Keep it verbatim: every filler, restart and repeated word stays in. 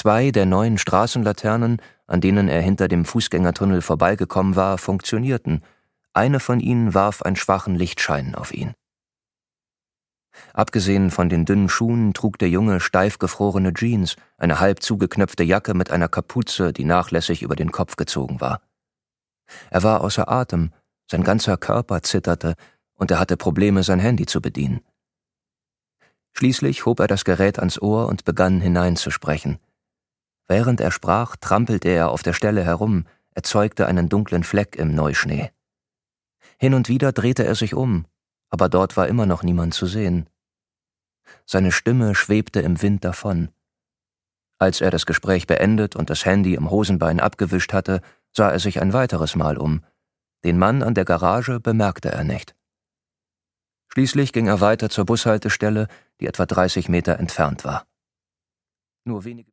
Zwei der neuen Straßenlaternen, an denen er hinter dem Fußgängertunnel vorbeigekommen war, funktionierten. Eine von ihnen warf einen schwachen Lichtschein auf ihn. Abgesehen von den dünnen Schuhen trug der Junge steif gefrorene Jeans, eine halb zugeknöpfte Jacke mit einer Kapuze, die nachlässig über den Kopf gezogen war. Er war außer Atem, sein ganzer Körper zitterte und er hatte Probleme, sein Handy zu bedienen. Schließlich hob er das Gerät ans Ohr und begann hineinzusprechen. Während er sprach, trampelte er auf der Stelle herum, erzeugte einen dunklen Fleck im Neuschnee. Hin und wieder drehte er sich um, aber dort war immer noch niemand zu sehen. Seine Stimme schwebte im Wind davon. Als er das Gespräch beendet und das Handy im Hosenbein abgewischt hatte, sah er sich ein weiteres Mal um. Den Mann an der Garage bemerkte er nicht. Schließlich ging er weiter zur Bushaltestelle, die etwa dreißig Meter entfernt war. Nur wenige